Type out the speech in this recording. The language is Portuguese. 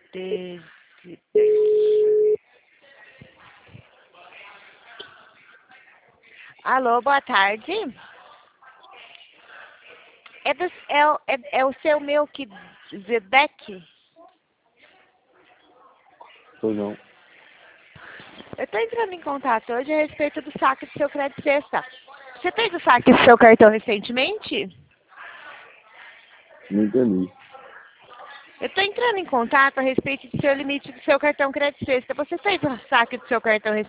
13, 10. Alô, boa tarde. É o seu Melquisedeque? Pois não. Eu estou entrando em contato hoje a respeito do saque do seu crédito sexta. Você fez o saque do seu cartão recentemente? Não entendi. Eu estou entrando em contato a respeito do seu limite do seu cartão crédito sexta. Você fez o saque do seu cartão recentemente?